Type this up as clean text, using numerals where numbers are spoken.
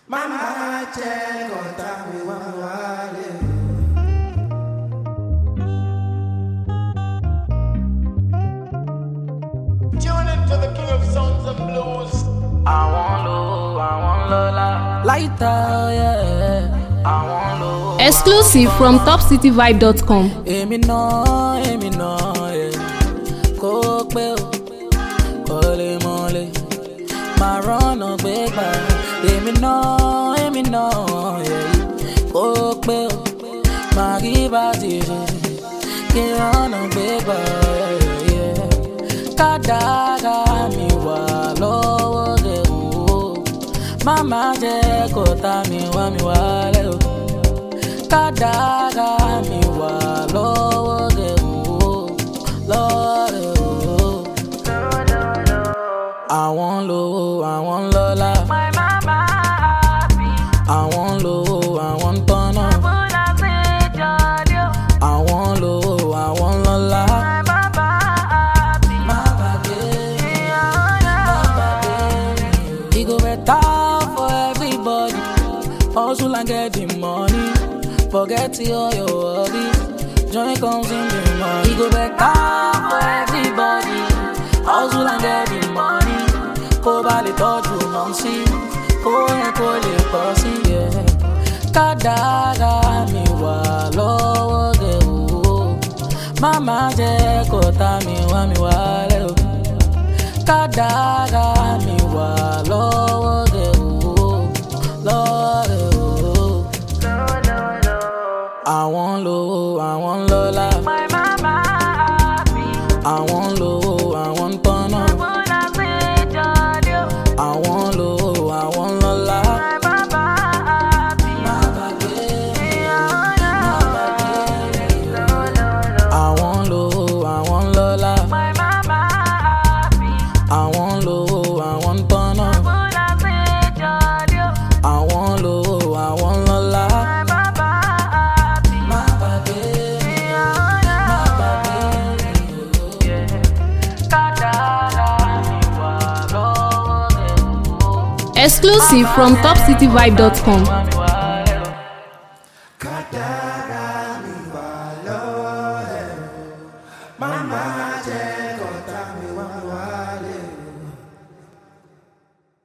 Mama jẹ́ kọ́ta mi wá wálé. Tune into the king of sounds and blues. I want Lola. Lighter, yeah. I want Lola. Exclusive from topcityvibe.com. Èmi náà, yeah. Kó pẹ́ o, kó lè mọ́lẹ̀. Máa rọ́nà gbégbá. Èmi náà, yeah. Kó pẹ́ o, máa rí bá ti ṣe. Kí rọ́nà gbégbá, yeah. Kádàrá mi wà lọ́wọ́ rẹ̀ o. Mama jẹ́ kó ta mi wálẹ̀ o. Kádàrá mi wà lọ́wọ́ rẹ̀ o. Lọ́wọ́ rẹ̀ o. Àwọn lówó, àwọn lọ́lá. My mama happy. Àwọn lówó, àwọn tọ́nà. Àwọn lówó, àwọn lọ́lá. Hustle and get the money. Forget all your worries. Joy comes in the money. It go better for everybody. Hustle and get the money. Go buy the touch you don't see. Go and call it pussy, yeah. Kádàrá mi wà lọ́wọ́ rẹ̀ o. Mama jẹ́ kó ta mi wálẹ̀ o. Kádàrá mi wà lọ́wọ́ rẹ̀ o. Lọ́wọ́ rẹ̀ o. Àwọn lówó, àwọn lọ́lá. My mama happy. Àwọn lówó, àwọn tọ́nà. Àwọn lówó, àwọn lọ́lá. My mama happy. Àwọn lówó, àwọn lọ́lá. My mama happy. Àwọn lówó, àwọn tọ́nà. Àwọn lówó, àwọn lọ́lá. Exclusive from topcityvibe.com.